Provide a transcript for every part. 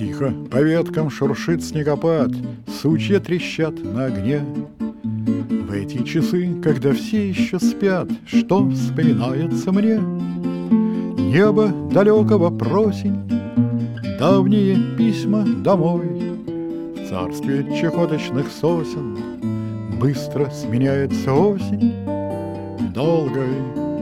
Тихо по веткам шуршит снегопад, сучья трещат на огне. В эти часы, когда все еще спят, что вспоминается мне? Небо далекого просень, давние письма домой. В царстве чахоточных сосен быстро сменяется осень долгой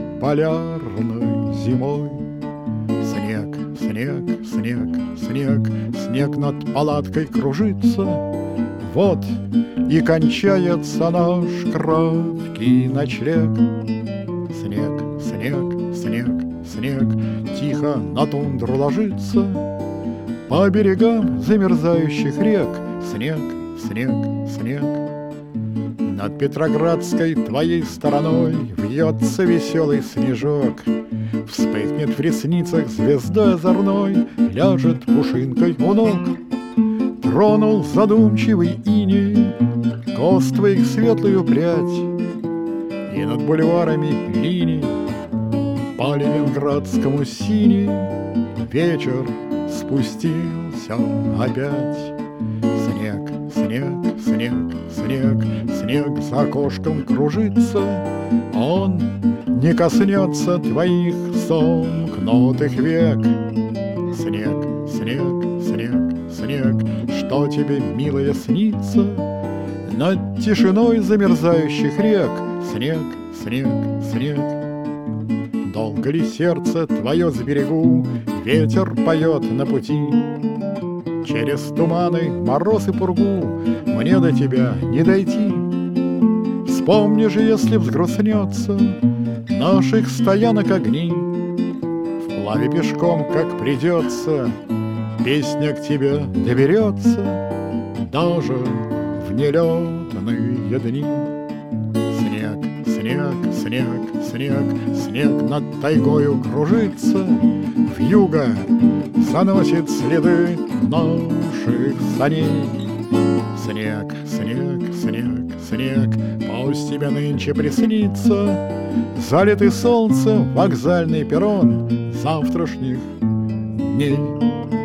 полярной зимой. Снег, снег, снег, снег, снег над палаткой кружится. Вот и кончается наш краткий ночлег. Снег, снег, снег, снег тихо на тундру ложится. По берегам замерзающих рек снег, снег, снег. Над Петроградской твоей стороной вьется веселый снежок. Вспыхнет в ресницах звездой озорной, ляжет пушинкой у ног. Тронул задумчивый иней кост твоих светлую прядь, и над бульварами линий по ленинградскому синей вечер спустился опять. Снег, снег, снег, снег, снег за окошком кружится. Он не коснется твоих сомкнутых век. Снег, снег, снег, снег, что тебе, милая, снится над тишиной замерзающих рек? Снег, снег, снег. Долго ли сердце твое с берегу ветер поет на пути? Через туманы, мороз и пургу мне до тебя не дойти. Вспомни же, если взгрустнется наших стоянок огни, вплаве пешком, как придется, песня к тебе доберется даже в нелетные дни. Снег, снег, снег, снег, снег над тайгою кружится. Вьюга заносит следы наших саней. Снег, снег, снег, снег, пусть тебе нынче приснится залитый солнцем вокзальный перрон завтрашних дней.